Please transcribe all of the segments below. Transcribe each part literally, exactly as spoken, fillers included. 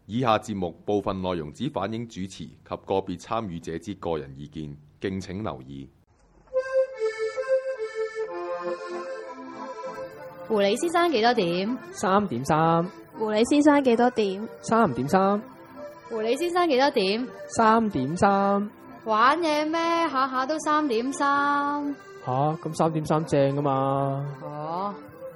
以下節目部分內容只反映主持及個別參與者之個人意見，敬請留意。 狐狸先生幾多點？ 三點三。 狐狸先生幾多點？ 三點三。 狐狸先生幾多點？ 三點三。 玩嘢咩？下下都三點三。 吓，咁三點三正㗎嘛？ 哦。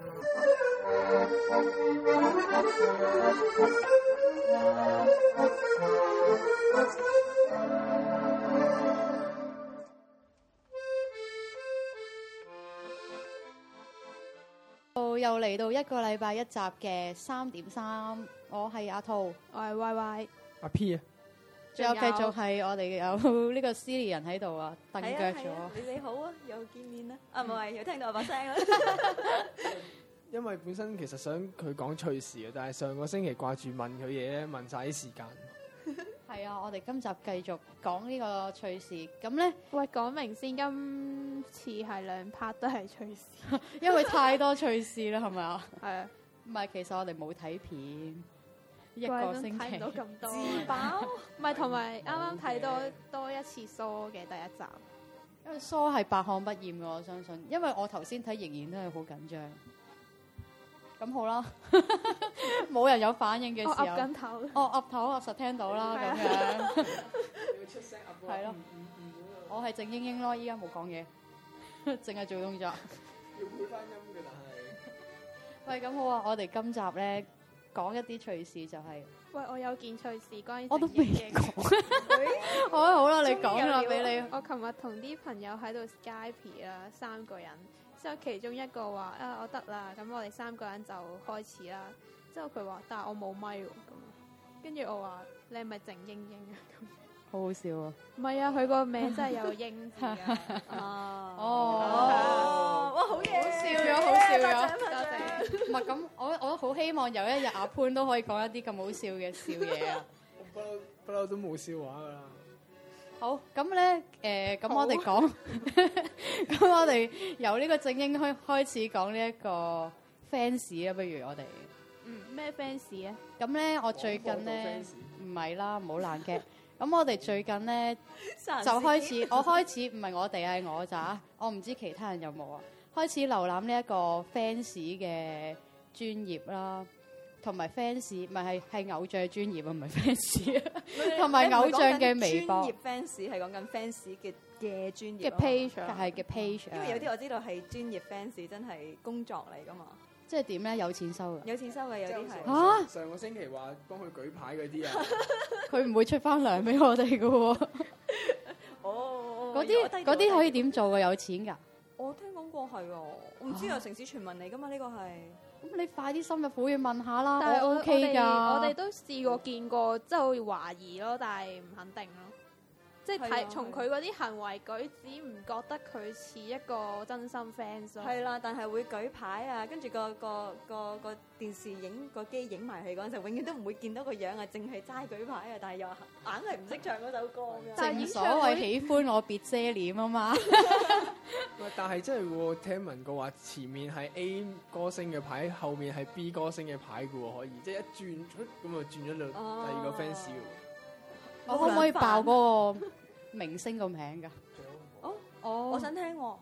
又嚟到一個禮拜一集嘅三點三，我係阿兔， 我係 Y Y， 阿 P 啊， 仲有繼續係我哋有呢個 Silly 人喺度啊，蹬腳咗。 你哋好啊，又見面啦，啊唔係又聽到我把聲啦。 因為本身其實想佢講趣事嘅，但係上個星期掛住問佢嘢咧，問晒啲時間。 係啊，我哋今集繼續講呢個趣事，咁咧， 喂，講明先，今次係兩 part 都係趣事， 因為太多趣事啦，係咪啊？ 係啊， 唔係，其實我哋冇睇片，一個星期睇唔到咁多， 自飽， 唔係同埋啱啱睇多多一次梳嘅第一集， 因為梳係百看不厭嘅，我相信，因為我頭先睇仍然都係好緊張。咁好啦，冇人有反應嘅時候， 我噏緊頭， 我噏頭我實聽到啦，咁樣。 要出聲噏係咯，我係靜英英咯，依家冇講嘢，淨係做動作。 要配翻音嘅，但係。 喂，咁好啊，我哋今集咧講一啲趣事就係、是， 喂，我有件趣事關於我都未講。好啊，好啦，你講啦，俾你。 我琴日同啲朋友喺度 Skype 啦，三個人。之後其中一個話啊，我得啦，咁我哋三個人就開始啦。之後佢話，但係我冇咪喎，咁跟住我話你係咪靜英英啊？咁好好笑啊！ 唔係啊，佢個名真係有英字啊！ 哦哦， 哇，好嘢， 好笑咗，好笑咗， 多謝。 唔係咁，我我好希望有一日阿潘都可以講一啲咁好笑嘅笑嘢啊！ 我不嬲不嬲都冇笑話㗎啦。 好，咁咧誒，咁、呃、我哋講，咁我哋由呢個正英開開始講呢一個 fans 啊，不如我哋， 嗯，咩 fans 啊？ 咁咧，我最近咧唔係啦，唔好爛嘅。咁我哋最近咧就開始，我開始唔係我哋係我咋，我唔知其他人有冇啊。開始瀏覽呢一個 fans 嘅專頁啦。同埋 fans 唔係係係偶像專頁啊，唔係 fans 啊，同埋偶像嘅微博。 專業 fans 係講緊 fans 嘅嘅專業嘅 page， 係嘅 page。 因為有啲我知道係專業 fans 真係工作嚟噶嘛。 即係點咧？有錢收嘅。 有錢收嘅有啲係。 嚇！ 上個星期話幫佢舉牌嗰啲啊， 佢唔會出翻糧俾我哋嘅喎。 哦， 嗰啲嗰啲可以點做嘅？有錢㗎？ 我聽講過係喎，我唔知啊，城市傳聞嚟噶嘛呢個係。 咁你快啲深入虎去問下啦， 但係我 OK 㗎。 我哋都試過見過，即係會懷疑咯，但係唔肯定咯。即係睇從佢嗰啲行為舉止，唔覺得佢似一個真心 fans 咯。 係啦，但係會舉牌啊，跟住個個個個電視影個機影埋戲嗰陣時，永遠都唔會見到個樣啊，淨係齋舉牌啊，但係又硬係唔識唱嗰首歌㗎。 正所謂喜歡我別遮臉啊嘛。 喂，但係真係喎，聽聞過話前面係 A 歌星嘅牌，後面係 B 歌星嘅牌嘅喎，可以即係一轉出咁啊，轉咗到第二個 fans 嘅喎。 我可唔可以爆嗰個明星個名㗎？ 哦哦， 我想聽喎。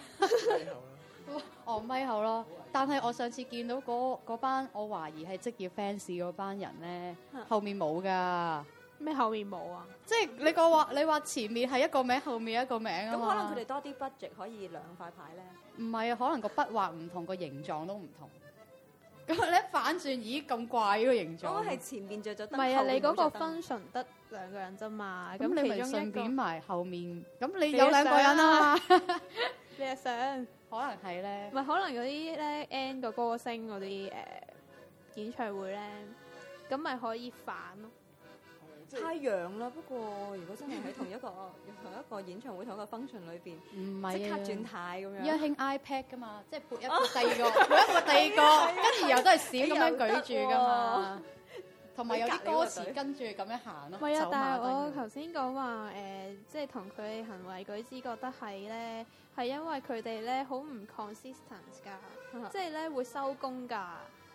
哦，咪後咯。但係我上次見到嗰嗰班，我懷疑係職業 fans 嗰班人咧，後面冇㗎。 咩後面冇啊？ 即係你個話，你話前面係一個名，後面一個名啊嘛。 咁可能佢哋多啲 budget 可以兩塊牌咧。 唔係啊，可能個筆畫唔同，個形狀都唔同。咁你一反轉，咦咁怪呢個形狀？ 嗰個係前面着咗燈， 唔係啊，你嗰個後面冇着燈 function 得兩個人啫嘛。 咁你咪其中一順便個， 埋後面，咁你有兩個人啊嘛？ 你係想？ 可能係咧唔。係可能嗰啲咧 N 個歌星嗰啲誒演唱會咧，咁咪可以反咯。 太陽啦，不過如果真係喺同一個同一個演唱會同一個 function 裏邊， 唔係啊， 即刻轉態咁而家樣。 興 iPad 噶嘛，即係撥一撥第二個，撥一撥第二個，跟住又都係閃咁樣舉住噶嘛。同埋有啲歌詞跟住咁樣行咯。 唔係啊，但係我走馬燈頭先講話誒，即係同佢行為舉止覺得係咧，係因為佢哋咧好唔 consistent 㗎，即係咧會收工㗎。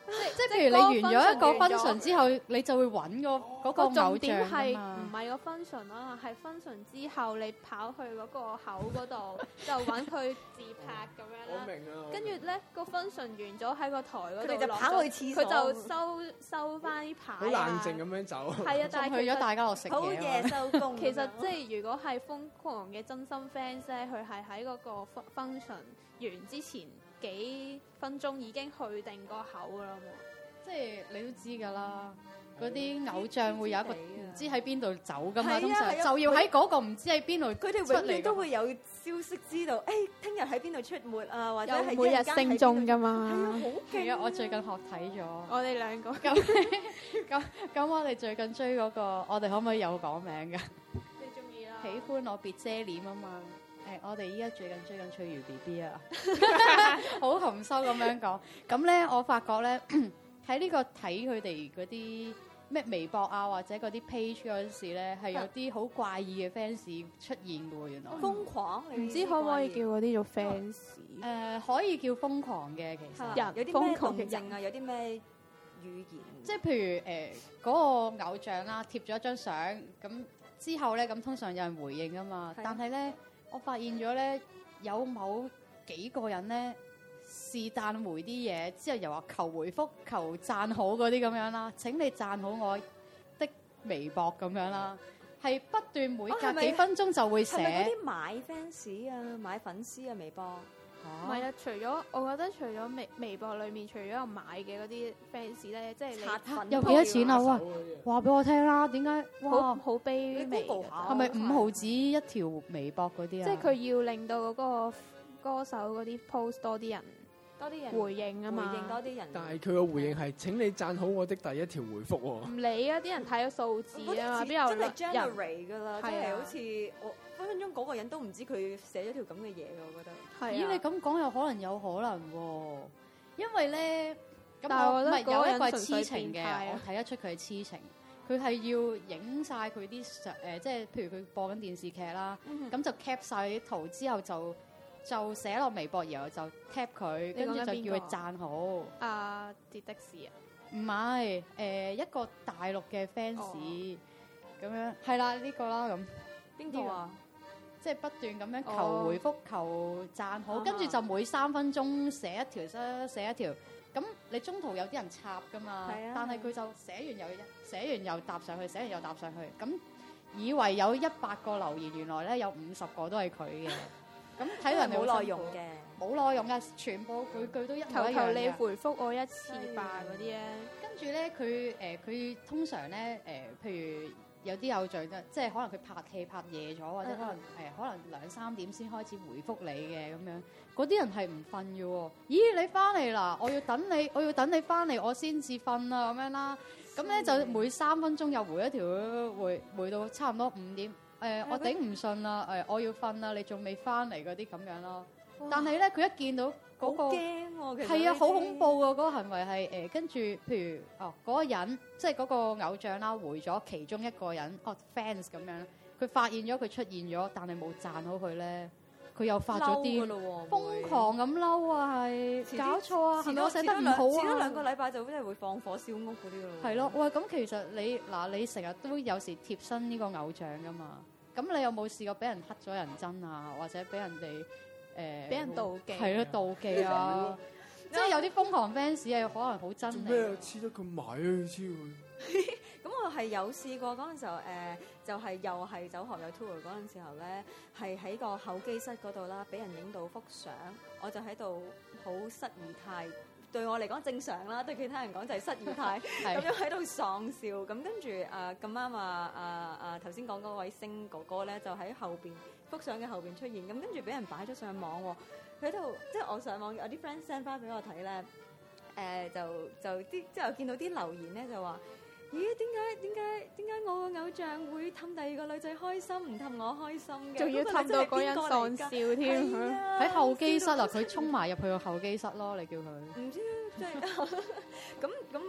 即係譬如你完咗一個 function 之後，你就會揾個嗰個偶重點像係啊嘛。 唔係個 function 啊，係 function 之後你跑去嗰個口嗰度就揾佢自拍咁樣啦。 我明啊。 跟住咧個 function 完咗喺個台嗰度， 佢哋就跑去廁所佢就收收翻啲牌啊。 好冷靜咁樣走。 係啊，但係去咗其實大家樂食好嘢夜啊收工。 其實即係如果係瘋狂嘅真心 fans 咧，佢係喺嗰個 function 完之前幾分鐘已經去定個口㗎啦嘛。 即係你都知㗎啦，嗰啲偶像會有一個唔知喺邊度走㗎嘛， 係啊通常係啊就要喺嗰個唔知喺邊度佢哋出嚟㗎永遠都會有消息知道，誒聽日喺邊度出沒啊，或者係有每日升中㗎係啊， 嘛。 好勁係啊！我最近學睇咗。 我哋兩個咁咁咁，我哋最近追嗰個，我哋可唔可以有講名㗎？ 你中意啦。 喜歡我別遮臉啊嘛！誒、我哋依家最近追緊翠如 B B 啊，好含羞咁樣講。咁咧，我發覺咧喺呢個睇佢哋嗰啲咩微博啊，或者嗰啲 page 嗰陣時咧，係有啲好怪異嘅 fans 出現嘅喎，原來。 瘋狂， 唔知可唔可以叫嗰啲做 fans？ 誒、可以叫瘋狂嘅，其實。 人有啲咩瘋狂嘅動靜啊？有啲咩語言？ 即係譬如誒嗰、個偶像啦，貼咗一張相，咁之後咧，咁通常有人回應啊嘛。 係啊但係咧，我發現咗咧，有某幾個人咧是但回啲嘢，之後又話求回覆、求讚好嗰啲咁樣啦。請你讚好我的微博咁樣啦，係不斷每隔哦係咪幾分鐘就會係咪嗰寫。 啲買 fans 啊、買粉絲啊微博？ 唔係啊，除咗我覺得除咗微微博裏面，除咗有買嘅嗰啲 fans 咧，即係你刷粉有幾多錢啊？ 手喂， 嗰啲話俾我聽啦，點解？ 好哇， 好卑微你 Google 㗎下係咪五毫紙一條微博嗰啲啊？ 即係佢要令到嗰個歌手嗰啲 post 多啲人多啲人回應啊回嘛。 應多啲人。 但係佢個回應係請你讚好我的第一條回覆喎。 唔理啊！啲人睇咗數字嗰啊嘛， 啲邊有真係人 generate 㗎啦，即係啊係好似我分分鐘嗰個人都唔知佢寫咗條咁嘅嘢㗎，我覺得。 係咦，你啊？ 咁講有可能有可能喎，因為咧，咁但係我覺得唔係嗰個有一個係人純粹痴情嘅， 變態啊我睇得出佢係痴情。佢係要影晒佢啲相誒，即係譬如佢播緊電視劇啦， 嗯咁就 cap 晒啲圖之後就就寫落微博，然後就 tap 佢，跟住就叫佢讚好。 啊，跌的士啊！ 唔係誒一個大陸嘅 fans 哦咁樣，係啦呢個啦咁。 邊個啊？ 即係不斷咁樣求哦回覆、求讚好， 啊跟住就每三分鐘寫一條，寫寫一條。咁你中途有啲人插噶嘛？ 係啊但係佢就寫完又寫完又搭上去，寫完又搭上去。咁以為有一百個留言，原來咧有五十個都係佢嘅。咁睇到人哋好冇內辛苦容嘅。 冇內容嘅，全部句句都一模求求一樣嘅。 你回覆我一次吧嗰啲咧， 跟住咧，佢誒佢通常咧誒、呃譬如有啲偶像咧，即係可能佢拍戲拍夜咗，或者可能誒、呃可能兩三點先開始回覆你嘅咁樣，嗰啲人係唔瞓嘅喎。咦，你翻嚟啦，我要等你，我要等你翻嚟，我先至瞓啊咁樣啦。咁咧就每三分鐘又回一條，回回到差唔多五點。誒、呃我頂唔順啦，誒、我要瞓啦，你仲未翻嚟嗰啲咁樣咯。但係咧，佢一見到嗰、個好驚喎，其實係啊，好呢啲恐怖啊！嗰、個行為係誒，跟、住譬如哦嗰、個人，即係嗰個偶像啦，回咗其中一個人，哦 fans 咁樣，佢發現咗佢出現咗，但係冇讚好佢咧，佢又發咗嬲㗎啲咯喎， 瘋狂咁嬲啊！係遲啲搞錯啊，係咪我寫得唔好遲多兩個啊？ 禮拜就真係會放火燒屋嗰啲㗎咯。 係咯，喂，咁其實你嗱，你成日都有時貼身呢個偶像噶嘛，咁你有冇試過俾人黑咗人憎啊，或者俾人哋？誒俾人妒忌係咯，妒忌啊！即係有啲瘋狂 fans 係可能好憎你做咩啊黐得咁埋啊？黐佢！ 咁我係有試過嗰陣時候，誒、就係、又係走學友 tour 嗰陣時候咧，係喺個候機室嗰度啦，俾人影到幅相，我就喺度好失儀態。對我嚟講正常啦，對其他人講就係失儀態，咁係樣喺度喪笑。咁跟住誒咁啱啊啊啊頭先講嗰位星哥哥咧，就喺後邊幅相嘅後邊出現。咁跟住俾人擺咗上網喎，佢喺度即係我上網有啲 friend send 翻俾我睇咧，誒、就就啲之後見到啲留言咧就話。咦？點解點解點解我個偶像會氹第二個女仔開心，唔氹我開心嘅？ 仲要氹到嗰人喪笑添。 喺候機室啊，佢衝埋入去個候機室咯，你叫佢。 唔知即係咁咁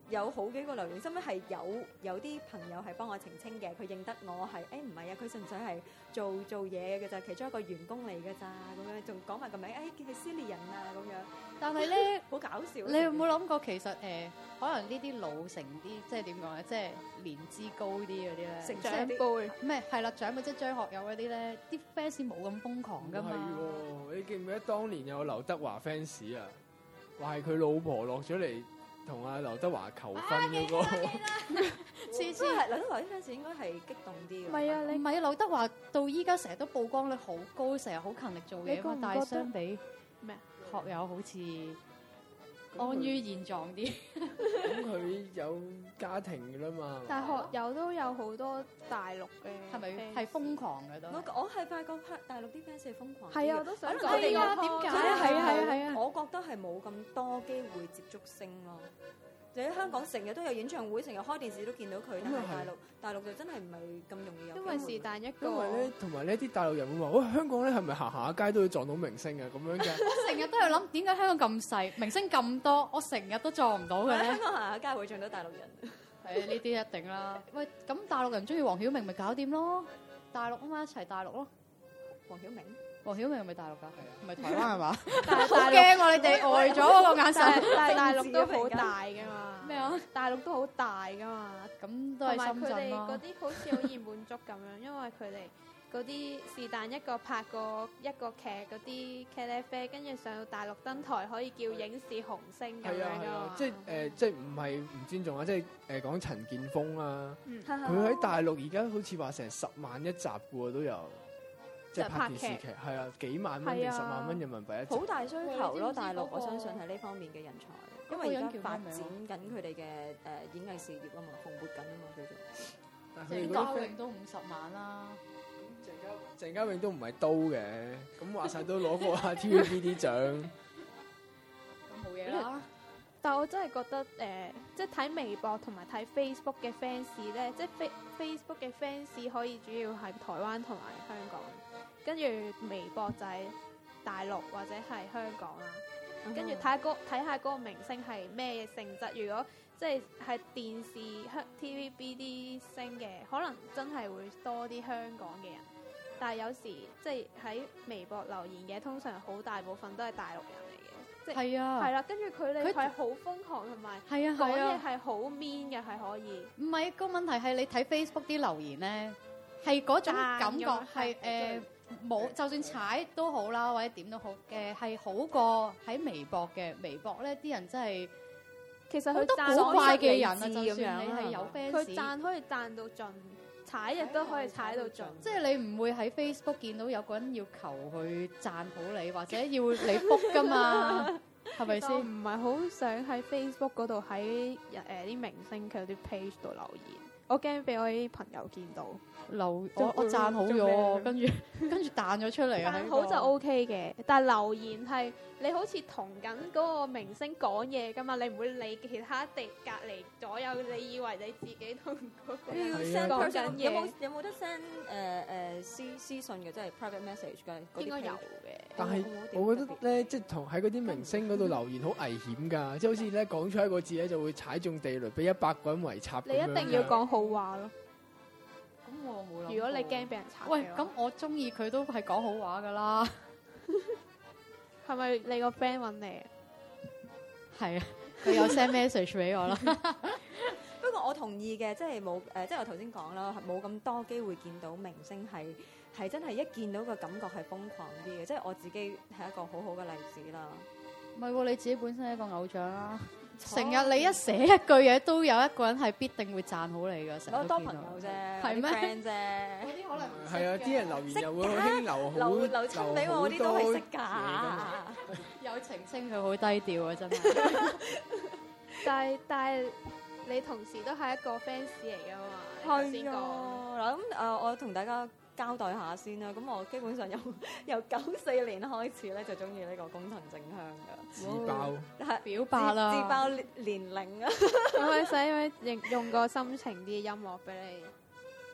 有好幾個留言，後尾係有有啲朋友係幫我澄清嘅，佢認得我係誒唔係啊，佢純粹係做做嘢嘅咋，其中一個員工嚟嘅咋，咁樣仲講埋個名，誒佢係 Silly 人啊咁樣。 但係咧， 好搞笑。 你有冇諗過其實誒、呃，可能呢啲老成啲，即係點講咧，即係年資高啲嗰啲咧， 成長輩咩係啦，長輩即係張學友嗰啲咧，啲 fans 冇咁瘋狂噶嘛。 係喎，你記唔記得當年有劉德華 fans 啊？話係佢老婆落咗嚟同阿劉德華求婚嗰個。 次次係劉德華啲 fans 應該係激動啲嘅。 唔係啊，你唔係啊，劉德華到依家成日都曝光率好高，成日好勤力做嘢啊嘛， 你覺唔但係覺得相比咩啊？ 學友好似安於現狀啲。 咁佢有家庭㗎啦嘛。 但係學友都有好多大陸嘅， 係咪係瘋狂嘅都？ 我我係發覺大陸啲 fans 係瘋狂啲嘅。 係啊，我都想講可能佢哋係啊有點解係啊係啊係啊係啊！ 我覺得係冇咁多機會接觸星咯。你喺香港成日都有演唱會，成日開電視都見到佢，但係大陸大陸就真係唔係咁容易有機會。 因為是但一因個為咧，同埋呢啲大陸人會話：，喂，香港咧係咪行下街都會撞到明星啊？咁樣嘅。 我成日都係諗點解香港咁細，明星咁多，我成日都撞唔到嘅咧香。港行下街會撞到大陸人。 係呢啲一定啦。喂，咁大陸人中意黃曉明咪搞掂咯？大陸啊嘛，一齊大陸咯。 黃曉明。 黃曉明係咪大陸㗎？唔係台灣係嘛？ 但係好大陸驚喎！你哋呆咗嗰個眼但係神。 但係大陸都好大噶嘛？ 咩啊？ 大陸都好大噶嘛？ 咁都係同埋佢深圳咯哋嗰。啲好似好易滿足咁樣，因為佢哋嗰啲是但一個拍過一個劇嗰啲茄喱啡，跟住上到大陸登台可以叫影視紅星咁樣係啊係噶嘛，？ 啊即係誒、呃，即係唔係唔尊重啊！即係誒講陳建鋒啊， 嗯佢喺大陸而家好似話成十萬一集嘅喎都有，即係拍電視劇，係啊，幾萬蚊定係啊十萬蚊人民幣一集。 好大需求咯，大陸嗰個我相信係呢方面嘅人才，因嗰個人為而家發叫咩展名緊佢哋嘅誒演藝事業啊嘛，蓬勃緊啊嘛叫做。 但係佢哋鄭嘉嗰啲 friend 穎都五十萬啦。 鄭嘉鄭嘉穎都唔係刀嘅，咁話晒都攞過下 T V B 啲獎。 咁冇嘢啦。 但我真係覺得誒、呃，即係睇微博同埋睇 Facebook 嘅 fans 咧，即係 Face Facebook 嘅 fans 可以主要係台灣同埋香港，跟住微博就係大陸或者係香港啦。跟住睇下嗰睇下嗰個明星係咩性質。如果即係係電視香 T V B 啲星嘅，可能真係會多啲香港嘅人。但係有時即係喺微博留言嘅，通常好大部分都係大陸人嚟嘅，即係係啊。 係啦。跟住佢哋佢係好瘋狂同埋係啊講嘢係啊。 係好 mean 嘅，係可以。 唔係個問題係你睇 Facebook 啲留言咧，係嗰種感覺讚㗎係誒冇，就算踩都好啦，或者點都好嘅，係好過喺微博嘅。微博咧啲人真係其實好多佢讚古怪嘅人啊， 所以就算你係有佢 fans， 讚可以讚到盡，踩亦都可以踩到盡。 即係你唔會喺 Facebook 見到有個人要求佢讚好你，或者要你 book 噶嘛，係咪其實我先？ 唔係好想喺 Facebook 嗰度喺誒啲明星佢啲 page 度留言，我驚俾我啲朋友見到。 留我做我讚好做咩咗，跟住跟住彈咗出嚟啊！ 讚好就 O K 嘅，但係留言係你好似同緊嗰個明星講嘢噶嘛，你唔會理其他地隔離左右，你以為你自己同嗰個要係 send 啊 person 講緊有冇嘢， 有冇得 send 誒誒私私信嘅，即係 private message 嘅嗰啲應該有 page？ 嘅。 但係有冇我覺得特別咧，即係同喺嗰啲明星嗰度留言好危險㗎，即係好似咧講出一個字咧就會踩中地雷，俾一百個人圍插咁你樣一定要講好話咯。 咁我冇諗。 如果你驚俾人查嘅話， 喂，咁我中意佢都係講好話噶啦。 係咪你個 friend 揾你？ 係啊，佢有 send message 俾我啦。 不過我同意嘅，即係冇誒，即係我頭先講啦，冇咁多機會見到明星係係真係一見到個感覺係瘋狂啲嘅，即係我自己係一個好好嘅例子啦。 唔係喎，你自己本身係一個偶像啦。成日你一寫一句嘢，都有一個人係必定會讚好你噶。成我多日都見到朋友啫， 係咩我啲 friend 啫。 嗰啲可能唔識係啊， 嘅啲人留言又會好興留好留留親俾我嗰啲都係識嘢㗎嘛㗎。 有澄清佢好低調啊，真係。 但係但係你同時都係一個 fans 嚟㗎嘛？你頭先係講。 啊，嗱咁誒，我同大家交代下先啦。咁我基本上由由九四年開始咧，就中意呢個工藤靜香㗎。 自爆。 係表白啦自自爆年年齡啊！ 可唔可以使唔可以用用個心情啲嘅音樂俾你？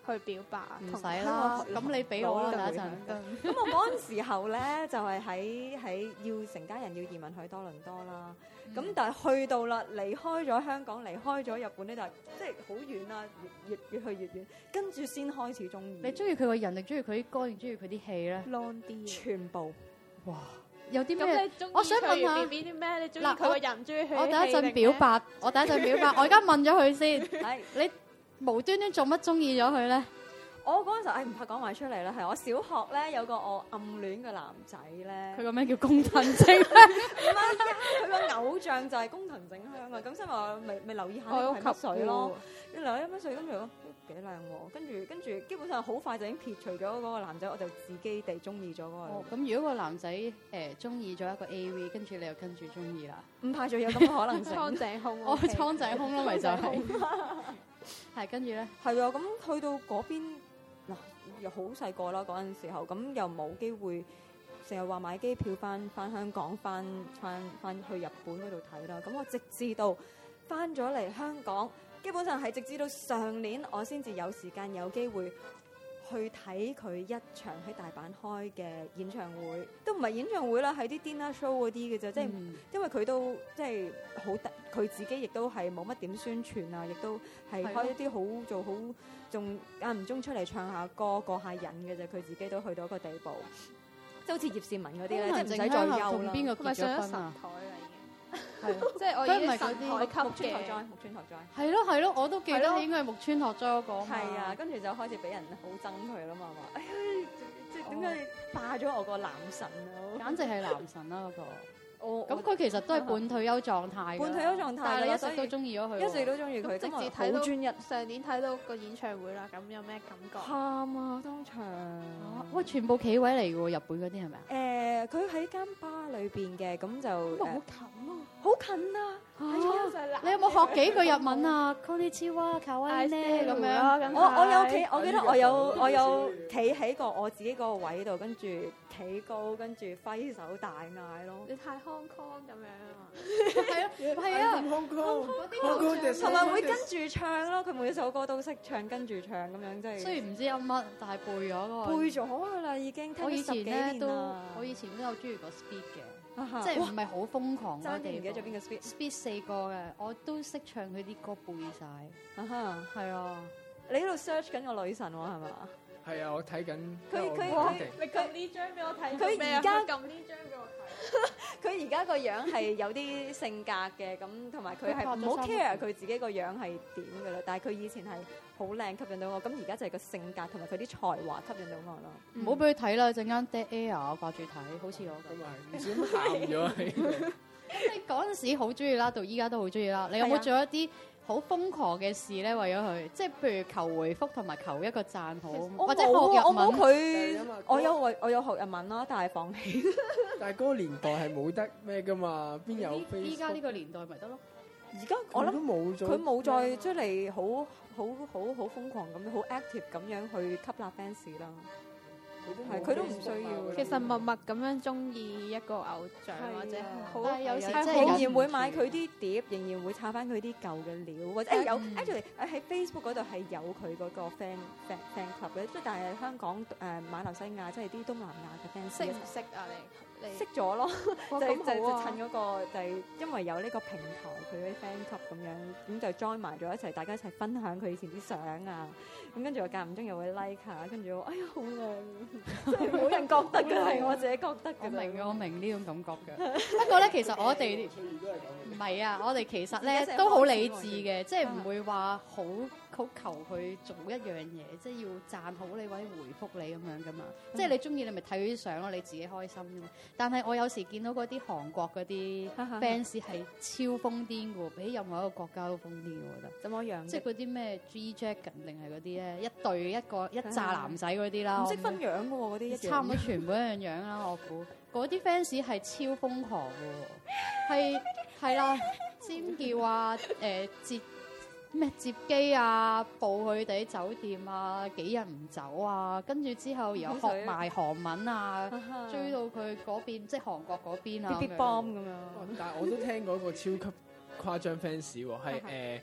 去表白？ 唔使啦，咁你俾我啦，等一陣。 咁我嗰陣時候咧，就係喺喺要成家人要移民去多倫多啦。咁、嗯、但係去到啦，離開咗香港，離開咗日本呢，就係即係好遠啦，越越越去越遠，跟住先開始中意。 你中意佢個人定中意佢啲歌定中意佢啲戲咧 ？Long 啲， 全部。 哇！有啲咩？ 咁你中意我想問下 B B 啲咩？你中意佢個人，中意佢？ 我第一陣表白，我第一陣表白，我而家問咗佢先。 係你無端端做乜中意咗佢咧？ 我嗰陣時，誒唔怕講埋出嚟啦，係我小學咧有個我暗戀嘅男仔咧， 佢個名叫工藤靜香。 唔係啊，佢個偶像就係工藤靜香啊，咁所以我咪咪留意下呢個係乜水咯。你留意乜水，跟住我幾靚喎，跟住跟住基本上好快就已經撇除咗嗰個男仔，我就自己地中意咗嗰個。 哦，咁如果個男仔誒中意咗一個 A V，跟住你又跟住中意啦？ 唔排除有咁嘅可能性。 蒼井空， 我蒼井空咯，咪就係。係跟住咧， 係啊，咁去到嗰邊嗱又好細個啦，嗰陣時候咁又冇機會成日話買機票翻翻香港，翻翻翻去日本嗰度睇啦。咁我直至到翻咗嚟香港，基本上係直至到上年我先至有時間有機會去睇佢一場喺大阪開嘅演唱會，都唔係演唱會啦，係啲 dinner show 嗰啲嘅啫，即係、嗯、因為佢都即係好，佢自己亦都係冇乜點宣傳啊，亦都係開一啲好做好，仲間唔中出嚟唱下歌過下癮嘅啫，佢自己都去到一個地步，即係好似葉倩文嗰啲咧，即係唔使再憂啦。 同邊個結咗婚啊？ 係，即係我已經神台級嘅木村拓哉，木村拓哉。 係咯係咯，我都記得應該係木村拓哉嗰個。 係啊，跟住就開始俾人好憎佢啦嘛，話哎呀，即係點解你霸咗我個男神啊？ 簡直係男神啦嗰個。 哦， 咁佢其實都係半退休狀態。 半退休狀態， 但係你一直都中意咗佢。 一直都中意佢， 直至睇到專一。上年睇到個演唱會啦，咁有咩感覺？ 喊啊，當場。 喂，全部企位嚟嘅喎，日本嗰啲係咪啊？ 誒，佢喺間巴裏邊嘅，咁就好近啊！ 好近啊！ 你有冇學幾句日文啊 ？Konnichiwa，卡哇伊咧咁樣。 我我有企，我記得我有我有企喺個我自己個位度，跟住企高，跟住揮手大嗌咯。 你太 Hong Kong 咁樣啊！ 係啊，係啊 ，Hong Kong， 同埋會跟住唱咯。佢每一首歌都識唱，跟住唱咁樣，即係。 雖然唔知有乜，但係背咗嗰個。 背咗㗎啦，已經。 我以前咧都，我以前都有中意過 Speed 嘅。即係唔係好瘋狂嗰啲，唔記得咗邊個 Speed Speed 四個嘅，我都識唱佢啲歌背晒。啊哈，係啊！ 你喺度 search 緊個女神喎，係嘛？ 係啊，我睇緊。 佢佢佢，你撳呢張俾我睇。 佢而家撳呢張俾我睇。 佢而家個樣係有啲性格嘅，咁同埋佢係唔好 care 佢自己個樣係點㗎啦。但係佢以前係好靚，吸引到我。咁而家就係個性格同埋佢啲才華吸引到我咯。 唔好俾佢睇啦，陣間 dead air 我掛住睇，好似我咁。咁啊，唔小心喊咗係。 咁你嗰陣時好中意啦，到依家都好中意啦。你有冇做一啲好瘋狂嘅事咧？為咗佢，即係譬如求回覆同埋求一個讚好，或者學日文。 我冇佢，我有為我有學日文啦，但係放棄。 但係嗰個年代係冇得咩㗎嘛？邊有 Facebook？ 依家呢個年代咪得咯。 而家我諗都冇咗， 佢冇再出嚟好好好好瘋狂咁樣，好 active 咁樣去吸納 fans 啦。係，佢都唔需要。 其實默默咁樣中意一個偶像，或者好有時仍然會買佢啲碟，仍然會抄翻佢啲舊嘅料，或者誒有 actually 喺 Facebook 嗰度係有佢嗰個 fan fan fan club 嘅，即係但係香港誒馬來西亞即係啲東南亞嘅 fans 識唔識啊？你你識咗咯，就就就趁嗰個就係因為有呢個平台，佢啲 fan club 咁樣，咁就 join 埋咗一齊，大家一齊分享佢以前啲相啊，咁跟住我間唔中又會 like 下，跟住我哎呀好靚。即係冇人覺得嘅，係我自己覺得嘅。 我明嘅，我明呢種感覺嘅。不過咧，其實我哋唔係啊，我哋其實咧都好理智嘅，即係唔會話好好求佢做一樣嘢，即係要讚好你或者回覆你咁樣噶嘛。即係你中意你咪睇佢啲相咯，你自己開心啫嘛。但係我有時見到嗰啲韓國嗰啲 fans 係超瘋癲嘅喎，比任何一個國家都瘋癲嘅，我覺得。 怎麼樣？ 即係嗰啲咩 G Dragon 定係嗰啲咧，一對一個一紮男仔嗰啲啦， 唔識分樣嘅喎，嗰啲差唔多全部一樣樣啦，我估。嗰啲 fans 係超瘋狂嘅喎，係係啦，尖叫啊，誒接咩接機啊，報佢哋酒店啊，幾日唔走啊，跟住之後又學埋韓文啊，追到佢嗰邊，即係韓國嗰邊啊 ，B B bomb 咁樣。 但係我都聽過一個超級誇張 fans 喎，係誒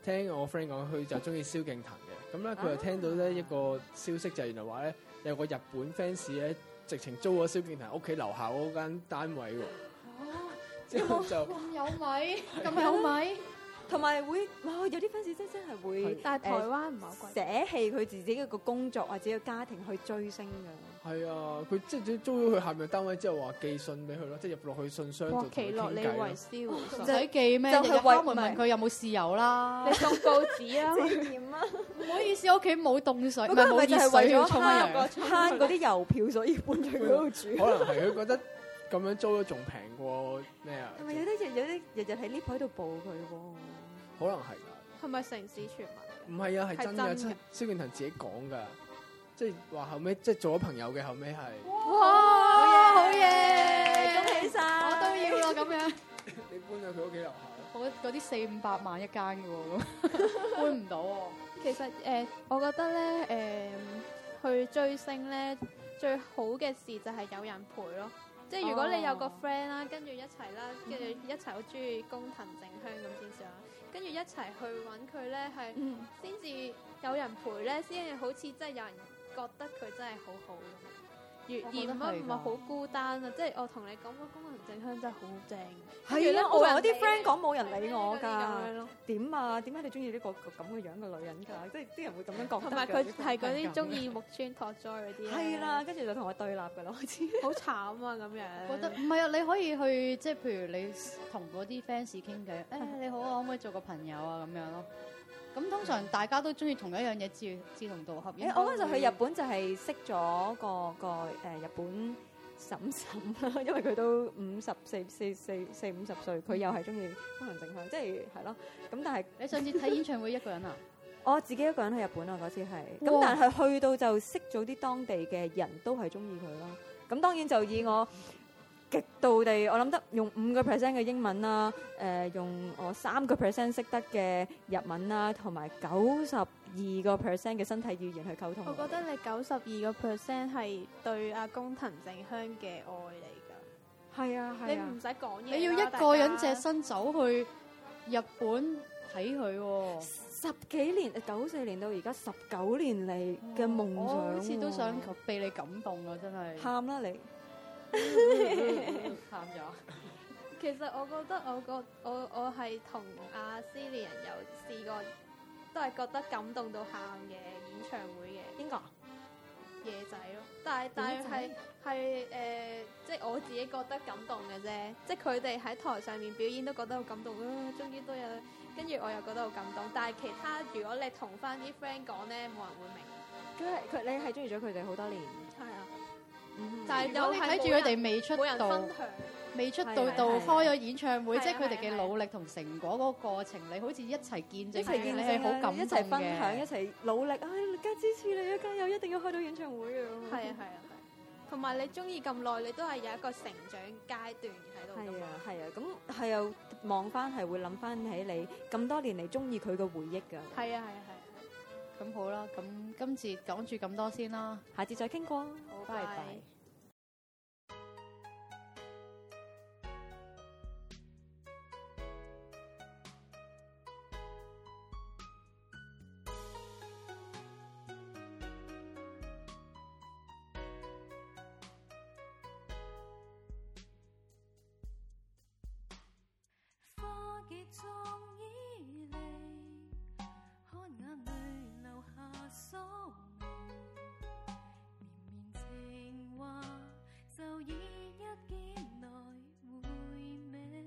聽我 friend 講，佢就中意蕭敬騰嘅。咁咧佢又聽到咧一個消息，就係原來話咧有個日本 fans 咧，直情租咗蕭敬騰屋企樓下嗰間單位喎。之後就咁有米，咁有米。 同埋會哇，有啲 fans 真真係會， 但係台灣唔係好貴。 捨棄佢自己嘅個工作或者個家庭去追星㗎。 係啊，佢即係租咗佢下面單位之後，話寄信俾佢咯，即係入落去信箱度同佢奇洛里傾偈咯。 維斯回唔信， 使寄咩？日日就係為開門問佢有冇豉油啦。 你送報紙啦。 點啊？ 唔好意思，我屋企冇凍水，唔嗰個係咪係冇熱就係為咗水要沖慳涼。 慳嗰啲郵票，所以搬咗去嗰度住？ 可能係佢覺得咁樣租咗仲平過咩啊？ 係咪有啲日有啲日日喺 lift 喺度報佢喎？ 可能係㗎。 係咪城市傳聞？ 唔係啊，係真㗎， 係真嘅蕭敬騰自己講㗎，即係話後尾即係做咗朋友嘅後尾係。 哇！好嘢， 恭喜晒！ 我都要啦咁樣。 你搬去佢屋企樓下。 嗰嗰啲四五百萬一間嘅喎，搬唔到喎。 其實誒、呃，我覺得咧誒、呃，去追星咧最好嘅事就係有人陪咯。即係如果你有個 friend 啦，跟住一齊啦，跟住一齊好中意工藤靜香咁先算啦，跟住一齊去揾佢咧，係先至有人陪咧，先至好似真係有人覺得佢真係好好咁。而而唔係唔係好孤單啊！即係我同你講個工藤靜香真係好正。 係啊，我同我啲 friend 講冇人理理我咁樣咯㗎。點啊？點解你中意呢個咁嘅樣嘅女人㗎？即係啲人會咁樣覺得㗎。 同埋佢係嗰啲中意木村拓哉嗰啲。 係啦，跟住就同我對立㗎啦，開始。 好慘啊！咁樣。 覺得唔係啊，你可以去即係譬如你同嗰啲 fans 傾偈，誒、你好啊，可唔可以做個朋友啊咁樣咯？咁通常大家都中意同一樣嘢，志志同道合。 誒，我嗰陣去日本就係識咗個個誒日本嬸嬸啦，因為佢都五十四四四四五十歲，佢又係中意工藤靜香，即係係咯。咁但係你上次睇演唱會一個人啊？ 我自己一個人去日本啊，嗰次係。咁哇但係去到就識咗啲當地嘅人都係中意佢咯。咁當然就以我極度地，我諗得用五個 percent 嘅英文啦，誒、用我三個 percent 識得嘅日文啦，同埋九十二個 percent 嘅身體語言去溝通。 我覺得你九十二個 percent 係對阿工藤靜香嘅愛嚟㗎。 係啊係啊你唔，使講嘢啦。 你要一個人大家隻身走去日本睇佢喎， 十幾年九四年到而家十九年嚟嘅夢想喎， 我好似都想被你感動啊！真係喊啦你。 喊咗。 其實我覺得我個我我係同阿 Cillian 有試過，都係覺得感動到喊嘅演唱會嘅。 邊個？ 野仔咯，但係但係係係誒，即係我自己覺得感動嘅啫。即係佢哋喺台上面表演都覺得好感動啊！終於都有，跟住我又覺得好感動。但係其他如果你同翻啲 friend 講咧，冇人會明。 佢係佢，你係中意咗佢哋好多年。 係啊， 嗯但係如果你有睇住佢哋未出冇人道， 分享。 未出係道到係係開咗演唱會， 係啊即係佢哋係啊嘅努力同成果嗰個過程，你好似一齊見證住， 一齊見你證啊係好感動一齊分享，一嘅。 齊努力啊！加支持你啊！加油，一定要開到演唱會啊！ 係啊係啊係，同埋你中意咁耐，你都係有一個成長階段喺度㗎嘛係啊係啊，咁係啊，望翻係會諗翻起你咁多年嚟中意佢嘅回憶㗎。 係啊係啊係。 咁好啦，咁今次講住咁多先啦， 下次再傾過。 好， 拜拜。 花結狀以離，看眼淚留下鎖眉，綿綿情話就以一件來回味，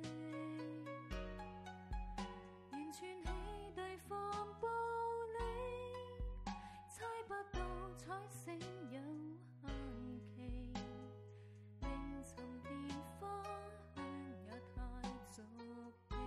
完全起對方暴力，猜不到彩星有限期，令沉澱花香也太俗氣。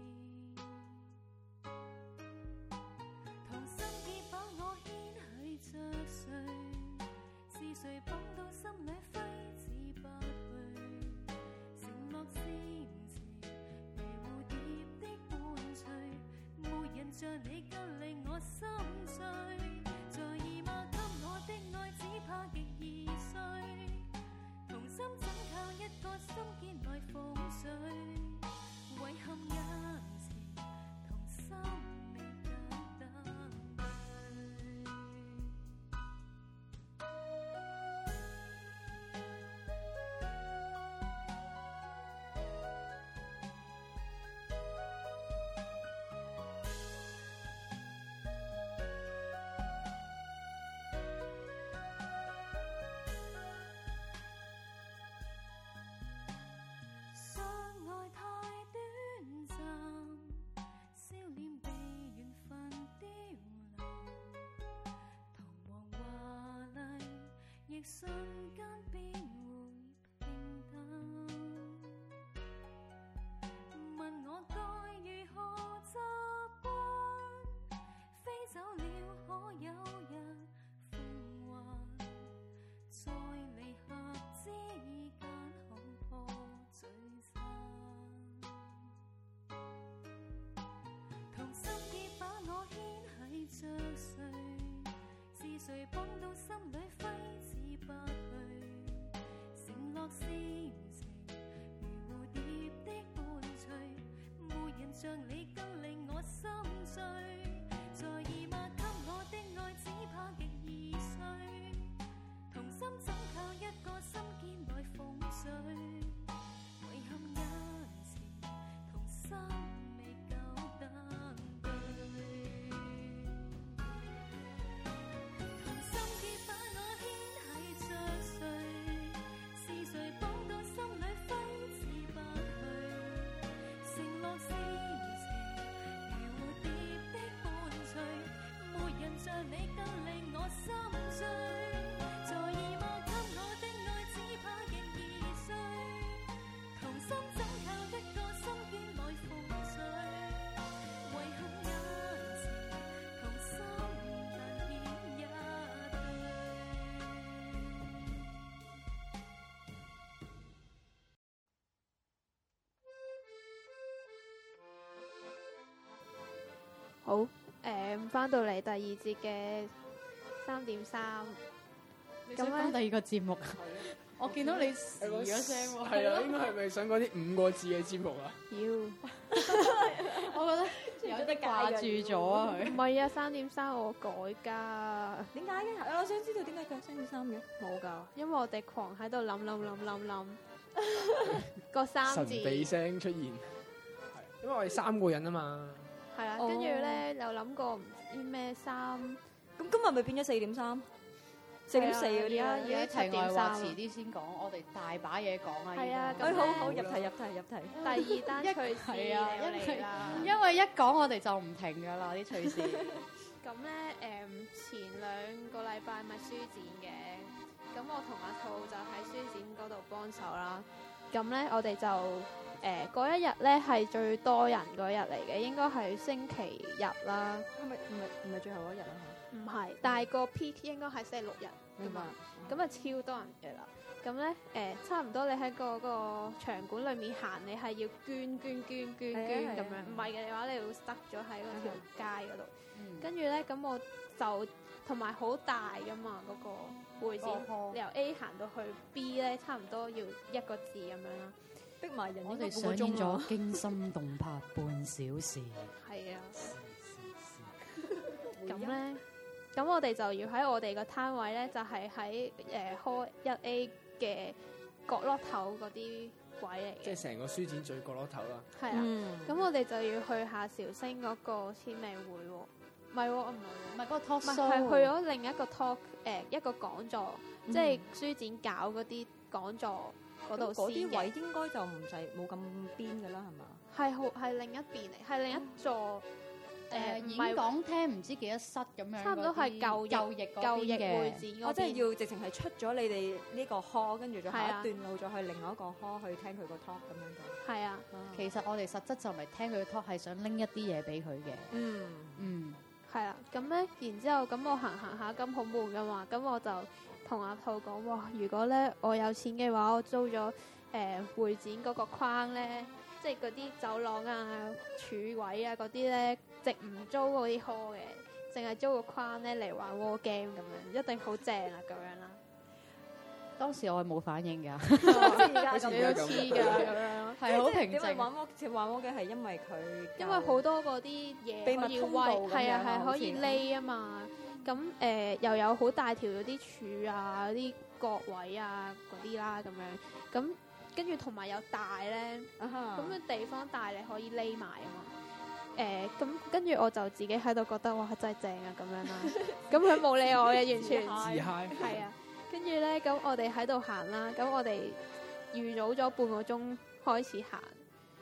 同心結把我牽繫着誰？是誰綁到心裏揮之不去？承諾先前如蝴蝶的伴隨，沒人像你更令我心醉。在意嗎？給我的愛只怕極易碎，同心怎靠一個心堅來縫碎？遺憾眼前同心未對。 瞬間變回平淡。問我該如何習慣，飛走了可有日復還，在離合之間看破璀璨。同心結把我牽繫着誰，是誰綁到心裏揮之不去？承諾是情，如蝴蝶的伴隨，沒人像你更令我心醉。在意嗎？給我的愛，只怕極易碎。同心怎靠一個心堅來縫碎？遺憾一次，同心未夠單對。同心結把我牽繫着誰？是誰綁到心裏揮之不去？承諾是情，如蝴蝶的伴隨，沒人像你更令我心醉。在意嗎？給我的愛，只怕極易碎。同心怎靠一個心堅來縫碎？遺憾一次，同心但欠一對。 好，誒翻到嚟第二節嘅三點三， 你想講第二個節目啊？我見到你嘶咗聲喎。 係啊，應該係咪想講啲五個字嘅節目啊？ 妖， 我覺得有啲掛住咗啊佢。 唔係啊，三點三我改㗎， 點解嘅？我想知道點解佢三點三嘅？ 冇㗎，因為我哋狂喺度諗諗諗諗諗個三神字， 秘聲出現，係因為我哋三個人啊嘛。 係啊， 哦跟住咧又諗過唔知咩三， 咁今日咪變咗四點三、四點四嗰啲啊？ 而家題外話遲啲先講，我哋大把嘢講啊。 係啊哎， 咁好好入題入題入題。 第二單趣事係啊又嚟啦。 因為一講我哋就唔停㗎啦啲趣事。 咁咧誒前兩個禮拜咪書展嘅，咁我同阿兔就喺書展嗰度幫手啦。咁咧我哋就誒嗰、一日咧係最多人嗰日嚟嘅，應該係星期日啦。 係咪唔係唔係最後一日啊？ 唔係，但係個 peak 應該係星期六日明白㗎嘛。咁啊超多人嘅啦。咁咧誒差唔多你喺嗰個場館裏面行，你係要捐捐捐捐係啊捐咁係啊樣，唔係嘅話你會塞咗喺嗰條街嗰度。 嗯跟住咧，咁我就同埋好大噶嘛，嗰、個會展， 哦你由 A 行到去 B 咧，差唔多要一個字咁樣啦。 逼埋人我應該半個哋上演鐘啊咗驚心動魄半小時。 係啊，咁咧，咁我哋就要喺我哋個攤位咧，就係喺誒 Hall 一 A 嘅角落頭嗰啲位嚟嘅， 即係成個書展最角落頭啦。 係啊。 嗯， 咁我哋就要去下韶星嗰個簽名會喎，唔係喎，唔係喎。 唔係嗰個 talk 唔係 show， 係去咗另一個 talk 誒、一個講座， 嗯即係書展搞嗰啲講座嗰度嗰先嘅， 啲位應該就唔使冇咁邊㗎啦，係嘛？ 係好係另一邊嚟，係另一座誒誒唔演係講廳唔知幾多室咁樣， 差唔多係舊翼舊翼嗰舊翼邊嘅會展嗰我真係邊， 要直情係出咗你哋呢個 hall，跟住再係啊下一段路再去另外一個 hall 去聽佢個 talk 咁樣嘅。 係啊， 其實我哋實質就唔係聽佢 talk，係想拎一啲嘢俾佢嘅。 嗯， 嗯， 係啦，咁咧然之後咁我行行下咁好悶噶嘛，咁我就同阿兔講哇，如果咧我有錢嘅話，我租咗誒、呃、會展嗰個框咧。即係嗰啲走廊啊、柱位啊嗰啲咧，直唔租嗰啲 hall 嘅，淨係租個框咧嚟玩 war game 咁樣，一定好正啊咁樣啦。 當時我係冇反應㗎， 而家好似你都黐㗎咁樣， 係好平點解玩靜。 魔似玩魔嘅係因為佢因為好多嗰啲嘢秘密可以通道威， 咁樣啊係啊係好似可以匿啊嘛。咁誒、呃又有好大條嗰啲柱啊、啲角位啊嗰啲啦咁樣，咁跟住同埋有大咧。 啊哈咁嘅地方大，你可以匿埋啊嘛。誒、咁跟住我就自己喺度覺得哇真係正啊咁樣啦。咁佢冇理我嘅，完全自嗨係啊。跟住咧，咁我哋喺度行啦。咁我哋預早咗半個鐘開始行。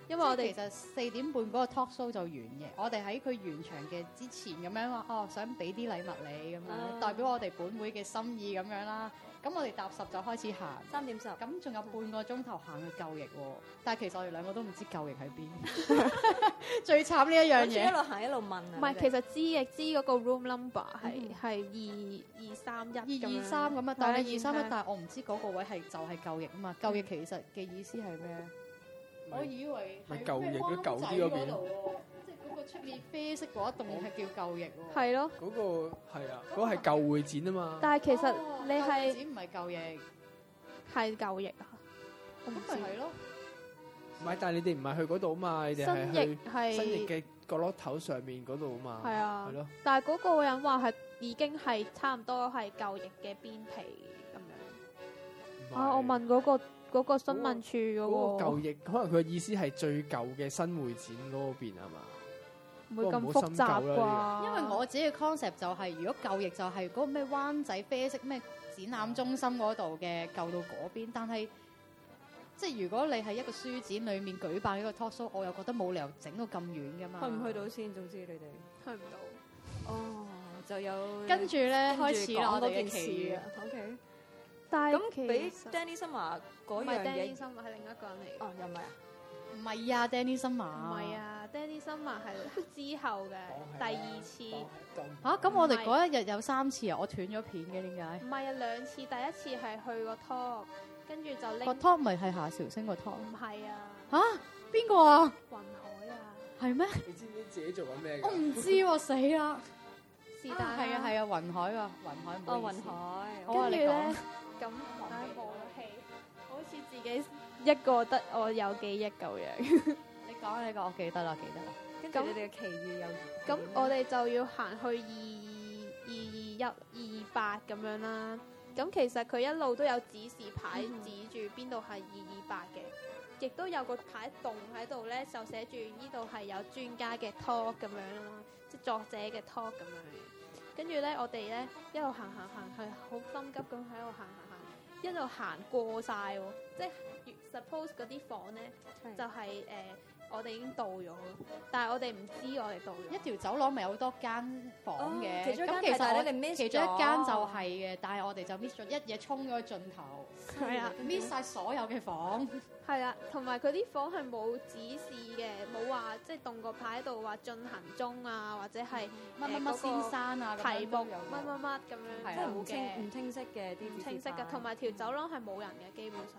因為我哋其實四點半嗰個 talk show 就完嘅，我哋喺佢完場嘅之前咁樣話，哦想俾啲禮物你咁樣， 啊代表我哋本會嘅心意咁樣啦。咁我哋搭十就開始行， 三點十， 咁仲有半個鐘頭行去舊翼喎。但係其實我哋兩個都唔知舊翼喺邊，最慘呢一樣跟住一嘢。 路行一路問啊。 唔係， 你哋其實知亦知嗰個 room number 係嗯係二二三一二二三咁啊，但係二三一， 係但係我唔知嗰個位係就係舊翼啊嘛。舊翼其實嘅意思係咩？我以為咪係舊翼咯咩灣仔舊啲嗰邊度喎，即係嗰個出面啡色嗰一棟係叫舊翼喎。 係咯。 嗰個係啊，嗰個係舊會展啊嘛。 但係其實哦你係舊翼唔係舊翼， 係舊翼啊，我咁唔知咪係咯。 唔係，但係你哋唔係去嗰度啊嘛，你哋係新去翼係新翼嘅角落頭上面嗰度啊嘛。 係啊係咯， 但係嗰個人話係已經係差唔多係舊翼嘅邊皮咁樣。 唔係啊！我問嗰、個嗰、個新聞處嗰、 嗰個個舊翼，可能佢嘅意思係最舊嘅新會展嗰邊啊嘛。 唔會咁不過唔好複雜深究啦啩？ 因為我自己嘅 concept 就係、如果舊翼就係嗰個咩灣仔啡色咩展覽中心嗰度嘅舊到嗰邊，但係即係如果你係一個書展裡面舉辦一個 talk show，我又覺得冇理由整到咁遠噶嘛。 去唔去到先？總之你哋去唔到。 哦，就有跟住咧跟住開始啦， 講我哋嘅嗰件事奇遇啊。OK， 但係咁俾其實 Danny Summer 嗰唔係樣 Danny 嘢， Summer 係另一個人嚟嘅。 哦又唔係啊？ 唔係啊，Danny Summer。 唔係啊，Danny Summer 係之後嘅第二次。 嚇！咁、我哋嗰一日有三次啊，我斷咗片嘅點解？ 唔係啊，兩次。第一次係去個 talk，跟住就拎。 個 top 咪係夏韶聲個 top 唔係啊， 嚇？邊個啊？ 雲海啊， 係咩？ 你知唔知自己做緊咩㗎？ 我唔知喎，死啦！ 是但啊係啊係啊，雲海啊，雲海唔好哦，雲意思海， 好啊你講跟住咧，咁唉冇氣，好似自己一個得我有記憶咁樣。 你講啊你講，我記得啦，記得啦。 跟住你哋嘅奇遇又咁我哋就要行去二二二一、二二八咁樣啦。咁其實佢一路都有指示牌嗯指住邊度係二二八嘅，亦都有個牌棟喺度咧，就寫住呢度係有專家嘅 talk 咁樣啦，即係作者嘅 talk 咁樣嘅。跟住咧，我哋咧一路行行行係好心急咁喺度行行行，一路行過晒喎，即係 suppose 嗰啲房咧就係、誒、我哋已經到咗咯，但係我哋唔知我哋到咗。 一條走廊咪有好多間房嘅， 哦其中一間咁其實我係但係你哋 miss 其中一咗間就係嘅，但係我哋就 miss 咗，一嘢衝咗去盡頭係啊 ，miss 晒所有嘅房。 係啦，同埋佢啲房係冇指示嘅，冇話即係動個牌喺度話進行中啊，或者係乜乜乜先生啊，咁樣題目都有乜乜乜咁樣， 係啊即係唔冇嘅， 清唔清晰嘅啲唔清晰嘅，同埋條走廊係冇人嘅，基本上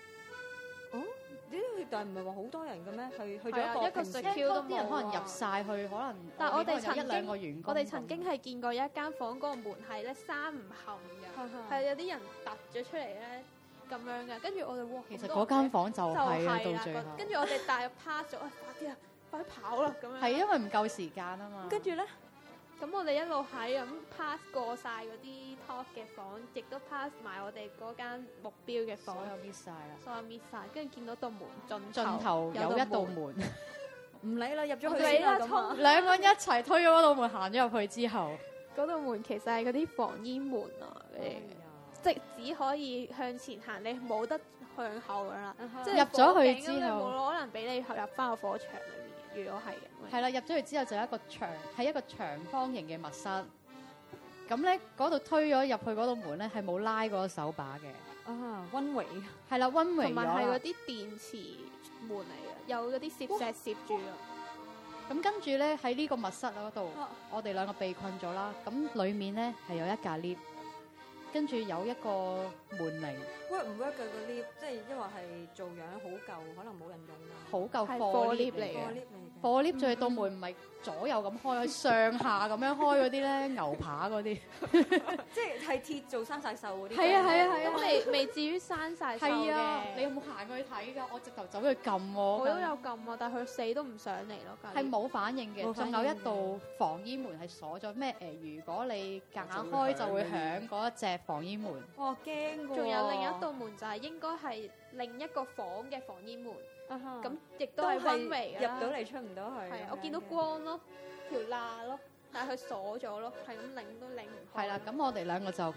呢但係唔係話好多人嘅咩？去去係啊一個咗一個平時 secure 都啲人可能冇啊入晒去，可能但係我哋可能有一曾經兩個員工我哋曾經係見過一間房嗰個門係咧閂唔冚嘅，係有啲人突咗出嚟咧咁樣嘅，跟住我哋哇， 其實咁多人嗰間房就就係啊， 係啦到最後， 跟住我哋大約 pass 咗，喂快啲啊，快啲跑啦咁樣。 係因為唔夠時間啊嘛。 跟住咧， 咁我哋一路喺咁 pass 過晒嗰啲 talk 嘅房，亦都 pass 埋我哋嗰間目標嘅房， 所有 miss 晒啦。 所有 miss 晒，跟住見到道門盡盡頭有一道門， 唔理啦，入咗我去哋啦衝先啦咁啊！ 兩個人一齊推咗嗰道門行咗入去之後， 嗰道門其實係嗰啲防煙門啊，嗰啲即係只可以向前行，你冇得向後噶啦。即係入咗去火警咁之後你冇可能俾你入翻個火場裏面嘅。如果係嘅， 係啦，入咗去之後就有一個長係一個長方形嘅密室。咁咧嗰度推咗入去嗰道門咧係冇拉嗰個手把嘅， 啊，one way 係啦，温圍同埋係嗰咗啦。 啲電磁門嚟嘅，有嗰啲攝石攝住啊。 咁跟住咧喺呢個密室嗰度， 啊我哋兩個被困咗啦。咁裡面咧係有一架 lift，跟住有一個門鈴， work 唔 work 嘅嗰 lift，即係因為係做樣好舊，可能冇人用啊。 好夠係貨貨 lift lift 嚟嘅嚟嘅。 個 lift 嚟嘅。 貨 lift 仲係道門唔係左右咁開，係上下咁樣開嗰啲咧，牛扒嗰啲。 即係係鐵做生晒鏽嗰啲。 係啊係啊係啊咁未未至於閂晒手係啊，你有嘅。 冇行過去睇㗎？我直頭走咗去撳喎。 我都有撳啊，但係佢死都唔上嚟咯。隔離係冇反應嘅， 冇反應仲有一道防煙門係鎖咗。咩誒？如果你夾硬開就會響嗰一隻防煙門。 哇驚㗎喎！ 仲有另一道門就係應該係另一個房嘅防煙門， 啊哈咁亦都係温微入到嚟出唔到去。 係啊，我見到光咯，條罅咯，但係佢鎖咗咯，係咁擰都擰唔開。 係啦，咁我哋兩個就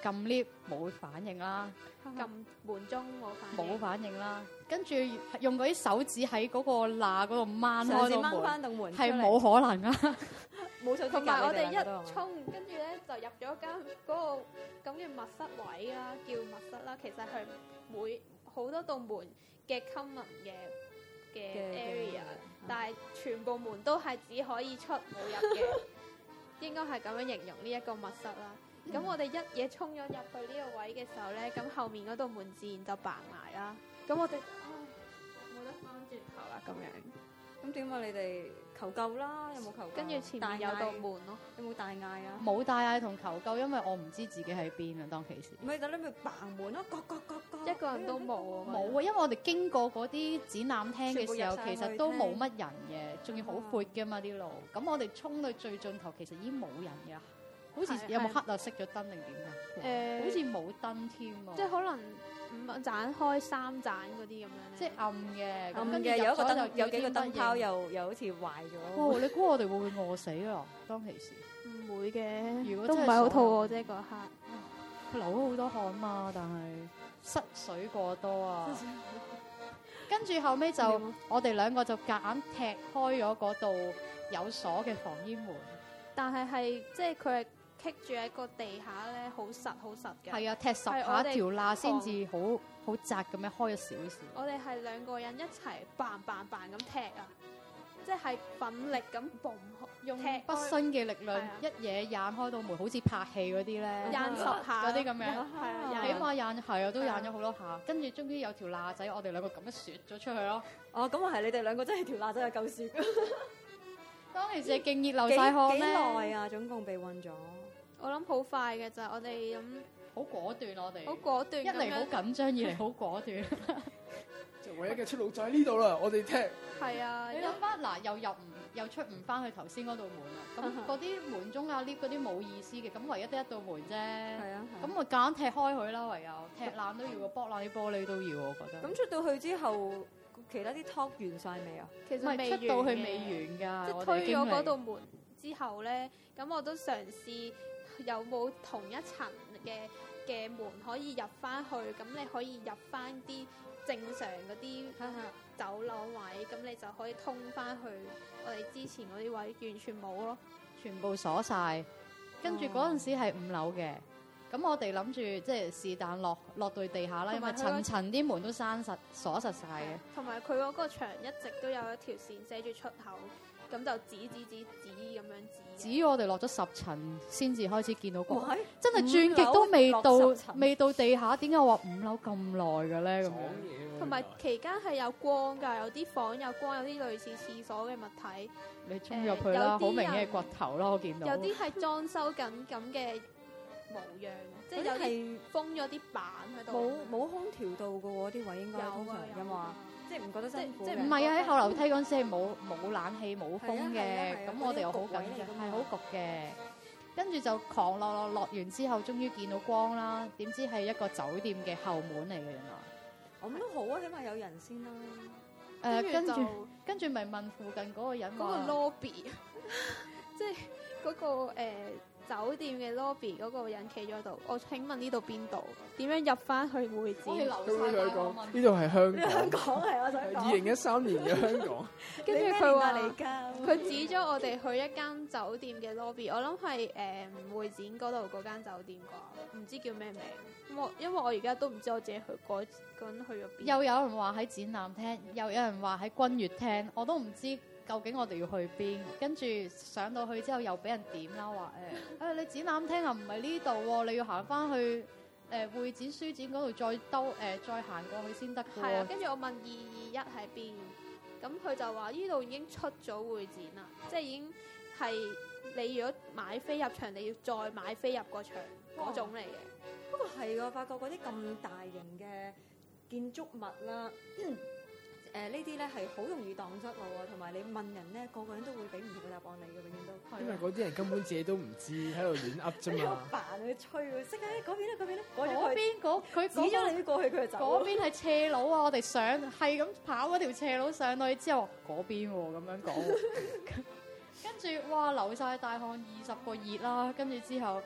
撳 lift 冇反應啦， 撳門鐘冇反冇應， 反應啦，跟住用嗰啲手指喺嗰個罅嗰度掹嘗試掹開到門， 翻棟門出嚟係冇可能啊！ 冇手指同埋我哋甲你兩個都係嘛一衝，跟住咧就入咗間嗰個咁嘅密室位啦，叫密室啦。其實係每好多道門嘅 common 嘅嘅嘅 area， 嘅但係全部門都係只可以出冇入嘅，應該係咁樣形容呢一個密室啦。咁我哋一嘢衝咗入去呢個位嘅時候咧，咁後面嗰道門自然就嘭埋啦。咁我哋唉冇得翻轉頭啦，咁樣。 咁點啊？你哋求救啦，有冇求救？ 跟住前面有道門咯。 有冇大嗌啊？ 冇大嗌同求救，因為我唔知自己喺邊啊，當其時。 唔係，就你咪嘭門咯，各各各各， 一個人都冇啊！ 冇啊，因為我哋經過嗰啲展覽廳嘅時候， 全部入晒去其實都冇乜人嘅，仲要好闊嘅嘛啲路。咁我哋衝到最盡頭，其實已經冇人嘅，好似係有冇係黑啊？熄咗燈定點㗎？ 誒好似冇燈添喎， 即係可能五盞開三盞嗰啲咁樣咧。 即係暗嘅。咁暗跟住嘅有一個燈， 入咗就有幾個燈泡又。 又又好似壞咗。 哇！你估我哋會唔會餓死啊？當其時唔會嘅， 如果真係都唔係好肚所有餓啫嗰刻。 佢流咗好多汗嘛，但係失水過多啊。跟住後尾就我哋兩個就夾硬踢開咗嗰度有鎖嘅防煙門。 但係係即係佢係棘住喺個地下咧，好實好實嘅。 係啊，踢十係我哋下條罅先至好好窄咁樣開咗少少。 我哋係兩個人一齊嘭嘭嘭咁踢啊，即係奮力咁嘣用踢開畢生嘅力量係啊一嘢掗開到門，好似拍戲嗰啲咧， 掗十下嗰啲咁樣。 係啊， 起掗碼掗係啊，都係啊掗咗好多下，跟住終於有條罅仔，我哋兩個咁樣雪咗出去咯。 哦，咁啊係，你哋兩個真係條罅仔有夠雪㗎。 當其時係勁熱流幾晒汗幾咧， 耐啊？總共被韞咗。 我諗好快嘅咋，我哋咁好果斷我哋。 好果斷咁一嚟好樣。 緊張，二嚟好果斷。 就唯一嘅出路就喺呢度啦，我哋踢。 係啊， 你諗翻嗱，又入唔又出唔翻去頭先嗰道門啦。咁嗰啲門鐘啊 lift 嗰啲冇意思嘅，咁唯一得一道門啫。 係啊， 咁咪夾硬踢開佢啦，唯有踢爛都要，剝爛啲玻璃都要，我覺得。 咁出到去之後，其他啲 talk 完晒未啊？ 其唔係實未出到去完嘅未完㗎， 即係我哋推咗經歷嗰道門之後咧，咁我都嘗試有冇同一層嘅嘅門可以入翻去，咁你可以入翻啲正常嗰啲走廊位，咁你就可以通翻去我哋之前嗰啲位，完全冇咯。 全部鎖晒。跟住嗰陣時係五樓嘅，咁我哋諗住即係是但落落到地下啦，因為同埋佢嗰層層啲門都閂實鎖實晒嘅。 同埋佢嗰個牆一直都有一條線寫住出口，咁就指指指指咁樣指嘅。 只要我哋落咗十層先至開始見到光， 哇！ 真係轉極都未到五樓落十層未到地下，點解話五樓咁耐嘅咧？咁樣嘢同埋期間係有光㗎，有啲房有光，有啲類似廁所嘅物體， 你衝入去啦， 誒有啲好明顯係人掘頭啦，我見到。 有啲係裝修緊咁嘅模樣，即係有啲係封咗啲板喺度。 冇冇空調到嘅喎，啲位應該有通常啊有有冇啊？ 啊， 即係唔覺得辛苦嘅即係唔係啊，喺後樓梯嗰陣時係冇冇冷氣冇風係啊係啊嘅， 係啊咁我哋又好緊嗰啲焗位嚟張， 㗎嘛係好焗嘅。跟住就狂落落落完之後，終於見到光啦。點知係一個酒店嘅後門嚟嘅，原來。 咁都好啊，起碼有人先啦。 誒，跟住跟住就跟住咪問附近嗰個人嗰個話 lobby，即係嗰個誒酒店嘅 lobby 嗰個人企咗度。我請問呢度邊度？點樣入翻去會展？ 我哋佢流晒會同佢講： 大汗問呢度係香香港， 港係我想講。 二零一三年嘅香港。 跟住你咩佢話年代嚟㗎佢指咗我哋去一間酒店嘅 lobby，我諗係誒會展嗰度嗰間酒店啩，唔知叫咩名。咁我因為我而家都唔知我自己去過嗰陣去咗邊。 又有人話喺展覽廳，又有人話喺君悅廳，我都唔知究竟我哋要去邊。跟住上到去之後又俾人點啦，話誒誒你展覽廳啊唔係呢度喎，你要行翻去誒、呃、會展書展嗰度再兜誒、呃、再行過去先得嘅係啊， 喎。 跟住我問二二一喺邊，咁佢就話呢度已經出咗會展啦，即係已經係你如果買飛入場，你要再買飛入個場嗰種嚟嘅。 不過係喎，發覺嗰啲咁大型嘅建築物啦，誒呢啲咧係好容易蕩失路啊，同埋你問人咧，個個人都會俾唔同嘅答案你嘅，永遠都。 因為嗰啲人根本自己都唔知，喺度亂噏啫你喺度嘛。 扮佢吹佢，識啊嗰邊咧嗰邊咧，嗰嗰邊嗰佢指咗你過去佢就走。 嗰邊係斜路啊！我哋上係咁跑嗰條斜路上到去之後，嗰邊喎咁樣講喎。跟住哇流晒大汗，二十個熱啦。跟住之後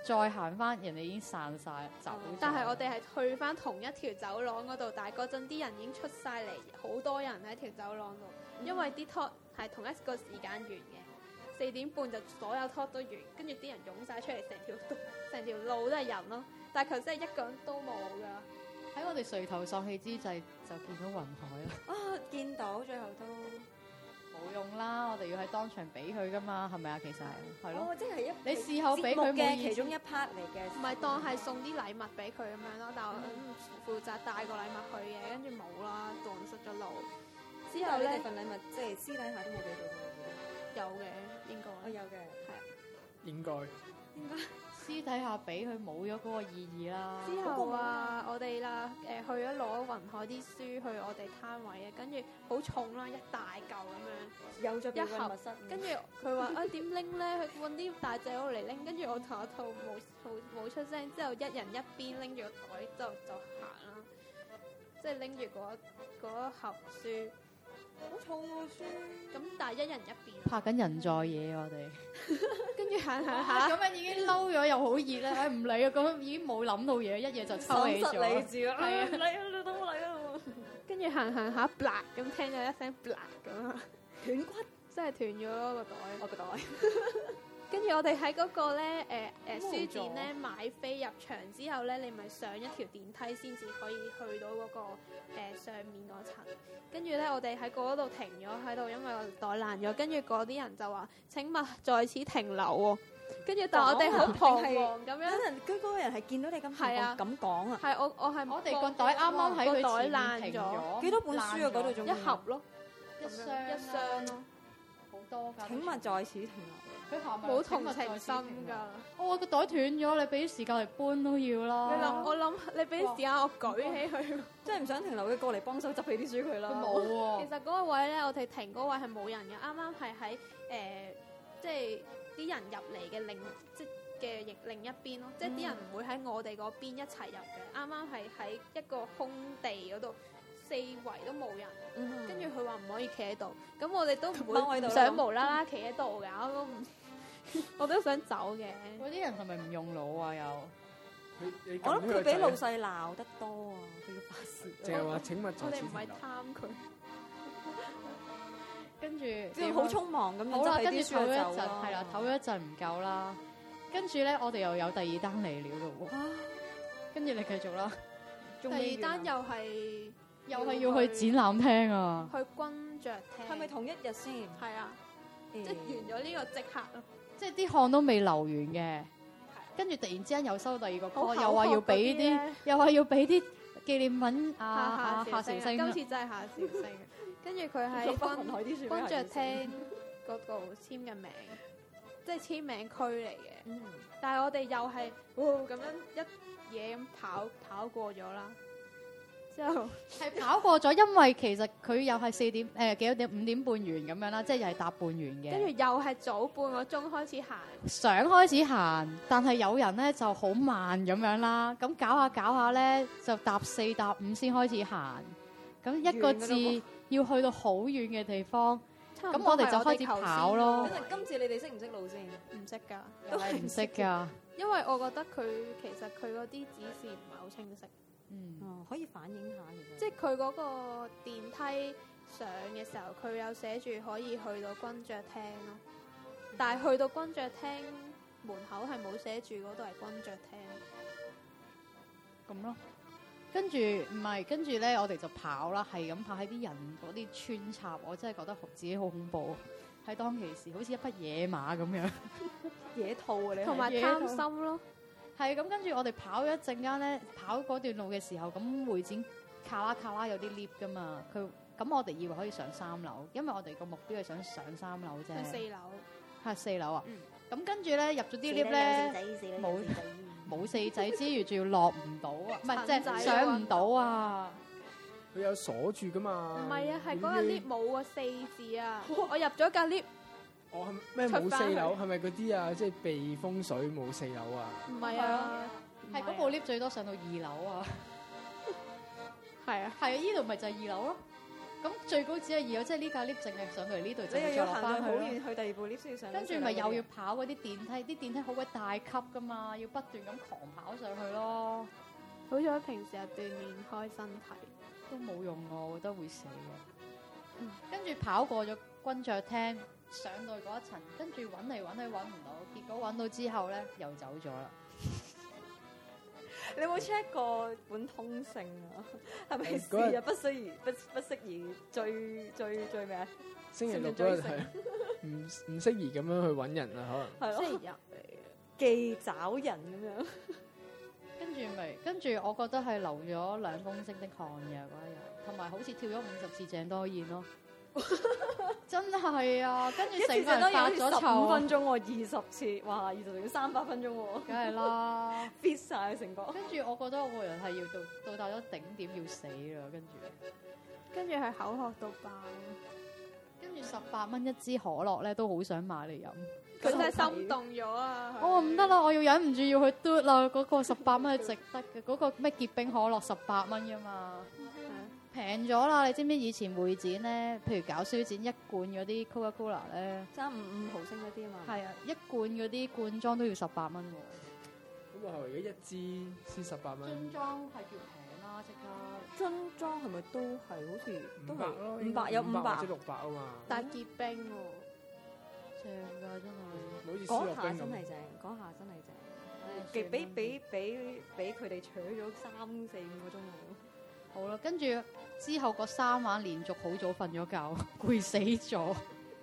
再行翻，人哋已經散晒走咗。 但係我哋係去翻同一條走廊嗰度，但係嗰陣啲人已經出晒嚟，好多人喺條走廊度，因為啲 talk 係同一個時間完嘅，四點半就所有 talk 都完，跟住啲人湧晒出嚟，成條成條路都係人咯。但係佢真係一個人都冇㗎。 喺我哋垂頭喪氣之際，就見到雲海啦。 啊，見到最後都冇用啦，我哋要喺當場俾佢噶嘛，係咪啊？其實係係咯， 哦，即係一你事後俾佢節目嘅冇意思其中一 part 嚟嘅， 唔係當係送啲禮物俾佢咁樣咯，但係我負責帶個禮物去嘅，跟住冇啦，蕩失咗路。之後之後咧咧份禮物即係私底下都冇俾到佢。 有嘅，應該我有嘅， 應該應該私底下俾佢冇咗嗰個意義啦。 之後啊，我哋啦誒去咗攞雲海啲書去我哋攤位嘅，跟住好重啦，一大嚿咁樣。 有咗一盒密室， 跟住佢話啊點拎咧？佢揾啲大隻佬嚟拎，跟住我同阿兔冇冇冇出聲，之後一人一邊拎住個袋就就行啦，即係拎住嗰嗰一盒書， 好重喎書。 咁但係一人一邊， 拍緊人在嘢我哋， 跟住行行嚇下， 咁樣已經嬲咗又好熱咧，唉唔理啊，咁樣已經冇諗到嘢，一嘢就抽起喪失理咗。 智啦， 係啊嚟啊，你等我嚟啊！ 跟住行行下 black 咁聽咗一聲 black 咁啊， 斷骨， 真係斷咗個袋。 我個袋。 跟住我哋喺嗰個咧誒誒冇書咗展咧買飛入場之後咧，你咪上一條電梯先至可以去到嗰、個、呃、上面嗰層。跟住咧，我哋喺嗰度停咗喺度，因為我袋爛咗。跟住嗰啲人就話：請勿在此停留喎。跟住但係我哋好彷徨咁有樣， 人佢嗰個人係見到你咁係啊咁講啊， 係我我係我哋個袋啱啱喺佢個袋前面爛咗， 停咗， 幾多本書啊嗰度仲一盒咯， 一箱咁樣一箱咯， 好多㗎。 請勿在此停留。 佢行埋冇同情請勿在此心停留㗎。 我個袋斷咗，你俾啲時間嚟搬都要啦。 你諗我諗你俾啲時間我舉起佢。 真係唔想停留嘅，過嚟幫手執起啲書佢啦。 佢冇喎其。實嗰個位咧，我哋停嗰位係冇人嘅，啱啱係喺誒，即係啲人入嚟嘅另即嘅另另一邊咯，即係啲人唔會喺我哋嗰邊一齊入嘅，啱啱係喺一個空地嗰度，四圍都冇人， 嗯跟住佢話唔可以企喺度，咁我哋都唔踎喺度啦會想無啦啦企喺度㗎，我都唔，我都想走嘅。 嗰啲人係咪唔用腦啊？又佢你我諗撳呢個佢俾老掣細鬧得多啊，佢要發泄。 淨係話請勿在此我哋唔係停留。 貪佢， 跟住即係好匆忙咁樣好啦， 執跟住起啲書就唞咗一陣， 走啦係啦，唞咗一陣唔夠啦。跟住咧，我哋又有第二單嚟料咯喎。跟住你繼續啦， 第二單又係又係要去展覽廳啊！ 去君爵廳， 係咪同一日先？ 係啊？ 即即係完咗呢個即刻咯。 即係啲汗都未流完嘅，跟住突然之間又收第二個好 call， 口又話要俾渴嗰啲啲咧， 又話要俾啲紀念品啊啊夏夏韶聲啊今次真係夏韶聲。跟住佢喺落翻雲海啲書君俾爵夏韶聲廳嗰度簽嘅名，即係簽名區嚟嘅。 嗯， 但係我哋又係，哦咁樣一嘢咁跑跑過咗啦。之後係跑過咗，因為其實佢又係四點誒幾多點五點半完咁樣啦，即係又係搭半完嘅。 跟住又係早半個鐘開始行， 想開始行，但係有人咧就好慢咁樣啦。咁搞下搞下咧，就搭四搭五先開始行。咁一個字遠㗎啦要去到好遠嘅地方，咁差唔多我哋就開始係頭先跑咯等。陣今次你哋識唔識路先？ 唔識㗎， 又係唔識㗎。 因為我覺得佢其實佢嗰啲指示唔係好清晰， 嗯， 哦，可以反映下其實。 即係佢嗰個電梯上嘅時候，佢有寫住可以去到君爵廳咯，但係去到君爵廳門口係冇寫住嗰度係君爵廳。 咁咯。跟住唔係，跟住咧我哋就跑啦，係咁跑喺啲人嗰啲穿插，我真係覺得好自己好恐怖。喺當其時，好似一匹野馬咁樣。 野兔啊你係， 同埋嘢貪心咯， 係咁，跟住我哋跑咗一陣間咧，跑嗰段路嘅時候，咁會展卡啦卡啦有啲 lift 噶嘛，佢咁我哋以為可以上三樓，因為我哋個目標係想上三樓啫， 去四樓。 係四樓啊。 嗯咁跟住咧入咗啲 lift 咧，冇冇四仔之餘，仲要落唔到啊，唔係即係陳仔上唔到啊。 佢有鎖住噶嘛？ 唔係啊，係嗰個會 lift 冇個四字啊！我入咗架 lift， 我係咩冇出返去四樓？係咪嗰啲啊？即係避風水冇四樓啊？ 唔係啊， 係嗰部 lift 最多上到二樓啊。 係啊， 係啊，呢度咪就係二樓咯。 咁最高只係二樓，即係呢架 lift 淨係上到嚟呢度，就你又再落要行到好翻去咯。 遠去第二部 lift 先要上到跟四樓嗰啲。 住咪又要跑嗰啲電梯，啲電梯好鬼大級噶嘛，要不斷咁狂跑上去咯， 好彩平時係鍛鍊開身體。 都冇用喎，我覺得會死嘅。跟住跑過咗軍雀廳，上到嗰一層，跟住揾嚟揾去揾唔到，結果揾到之後咧又走咗啦。 你有冇 check 過本通勝啊？係咪時嗰日日不適宜不不適宜追追追咩啊？ 星期六嗰日係唔唔適宜咁樣去揾人啊，可能。 係咯， 星期日嚟嘅。 忌找人咁樣。 跟住咪，跟住我覺得係流咗兩公升的汗嘅嗰一日，同埋好似跳咗五十次鄭多燕咯，真係啊！跟住成個人發咗十五臭， 分鐘喎，二十次，哇！二十仲要三百分鐘喎梗係啦。 ，fit 晒成個。 跟住我覺得我個人係要到到達咗頂點要死啦，跟住跟住係口渴到爆， 跟住十八蚊一支可樂咧，都好想買嚟飲。 佢真係心動咗啊！佢我唔得啦，我要忍唔住要去嘟啦！嗰、個十八蚊係值得嘅，嗰、個咩結冰可樂十八蚊噶嘛，平咗啦！你知唔知以前會展咧，譬如搞書展一罐嗰啲 Coca-Cola 咧， 三五五毫升嗰啲啊嘛。 係啊，一罐嗰啲罐裝都要十八蚊喎， 咁啊，而家一支先十八蚊， 樽裝係叫平啦，即刻。 樽裝係咪都係好似都係五百咯， 五百有五百或者六百啊嘛， 但結冰喎， 正㗎真係。 好似嗰思樂冰咁下真係。正，嗰下真係正。 唉俾俾算啦俾俾俾佢哋取咗三四五個鐘喎。 好啦，跟住之後嗰三晚連續好早瞓咗覺，攰死咗。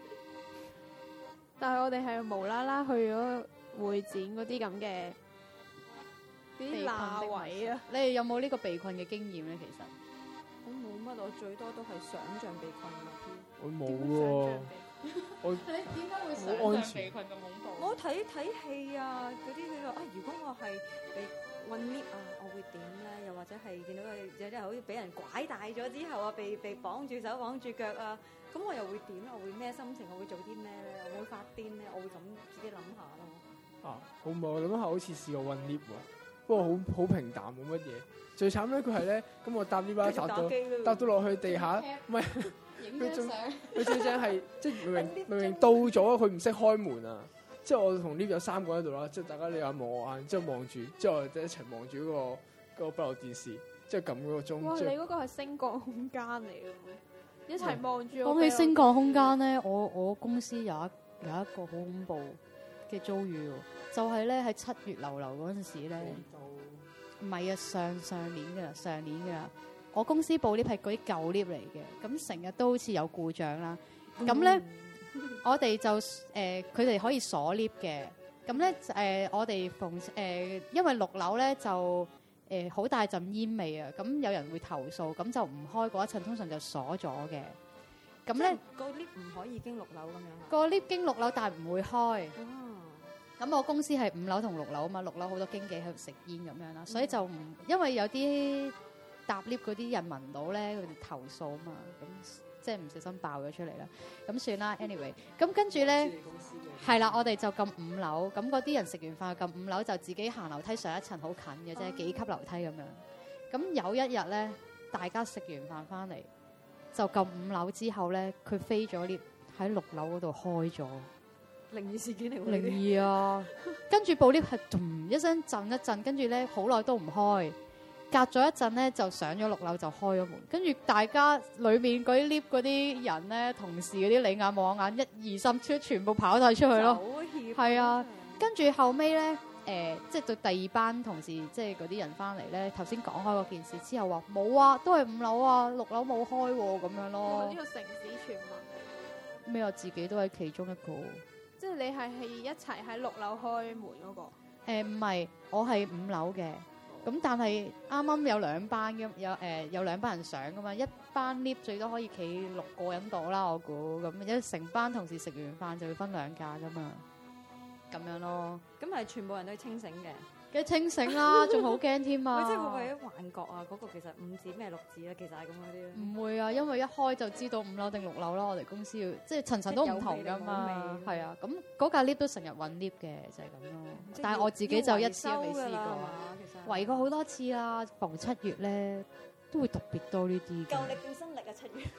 但係我哋係無啦啦去咗會展嗰啲咁嘅啲被困罅的位啊！ 你哋有冇呢個被困嘅經驗咧？其實我冇乜，我最多都係想像被困嗰啲。 我冇點喎樣想， 我你點解會好安全被困咁恐怖？ 我睇睇戲啊，嗰啲佢話啊，如果我係被困 lift 啊，我會點咧？又或者係見到佢有啲人好似俾人拐大咗之後啊，被被綁住手綁住腳啊，咁我又會點咧？我會咩心情？我會做啲咩咧？我會發癲咧？我會咁自己諗下咯。 啊，好唔好？我諗下好似試過揾 lift 喎，不過好好平淡冇乜嘢。最慘咧，佢係咧，咁我搭 lift 啦， 繼續搭到打機咯搭到落去地下，唔係影佢仲張相， 佢最正係即係明明明明到咗，佢唔識開門啊！即係我同 lift 有三個喺度啦，即係大家你眼望我眼，之後望住，之後我哋一齊望住嗰個嗰個不漏電視，之後撳嗰個哇！ 鐘，之後你嗰個係升降空間嚟嘅喎，一齊望住我。 講起升降空間咧，我我公司有一有一個好恐怖嘅遭遇喎，就係咧喺七月流流嗰陣時咧，唔係啊，上上年㗎啦，上年㗎啦，我公司部 lift 係嗰啲舊 lift 嚟嘅，咁成日都好似有故障啦，咁咧。我哋就誒，佢、呃、哋可以鎖 lift 嘅，咁咧誒，我哋逢誒、呃，因為六樓咧就誒好、呃、大陣煙味啊，咁有人會投訴，咁就唔開嗰一層，通常就鎖咗嘅。咁咧個 lift 唔可以經六樓咁樣啊？ 個 lift 經六樓，但係唔會開。 哇！ 咁我公司係五樓同六樓啊嘛，六樓好多經紀喺度食煙咁樣啦，所以就唔因為有啲搭 lift 嗰啲人聞到咧，佢哋投訴啊嘛，咁。即係唔小心爆咗出嚟啦，咁算啦。anyway，咁跟住咧係啦，我哋就撳五樓，咁嗰啲人食完飯撳五樓就自己行樓梯上一層，好近嘅啫，幾級樓梯咁樣。咁有一日咧，大家食完飯翻嚟就撳五樓之後咧，佢飛咗 lift 喺六樓嗰度開咗， 靈異事件嚟喎， 靈呢啲異啊！跟住部 lift 係咚一聲震一震，跟住咧好耐都唔開。隔咗一陣咧，就上咗六樓就開咗門，跟住大家裏面嗰啲 lift 嗰啲人咧，同事嗰啲你眼望我眼，一二三，出全部跑晒出去咯。係啊，跟住後尾咧，誒、呃，即係對第二班同事，即係嗰啲人翻嚟咧，頭先講開嗰件事之後話冇啊，都係五樓啊，六樓冇開喎，咁樣咯呢。個城市傳聞嚟咩？我自己都係其中一個。 嘅，即係你係係一齊喺六樓開門嗰、個。 誒唔係，我係五樓嘅。咁但係啱啱有兩班嘅，有誒、呃、有兩班人上噶嘛，一班 lift 最多可以企六個人度啦，我估咁，一成班同事食完飯就會分兩架噶嘛，咁樣咯。 咁係全部人都清醒嘅。 梗係清醒啦，仲好驚添啊！ 喂，即係會唔會有幻覺啊？嗰、個其實五字咩六字咧，其實係咁嗰啲咧。 唔會啊，因為一開就知道五樓定六樓啦。我哋公司要即係層層都唔同噶嘛，係啊。咁嗰架 lift 都成日揾 lift 嘅，就係、是、咁咯。 即係但係我自己就一次都未要維修㗎試過， 啦係嘛其實圍過好多次啦。逢七月咧都會特別多呢啲嘅。 夠力定心力啊！七月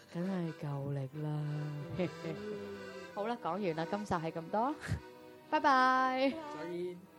梗係夠力啦。好啦，講完啦，今集係咁多，拜拜。 再見。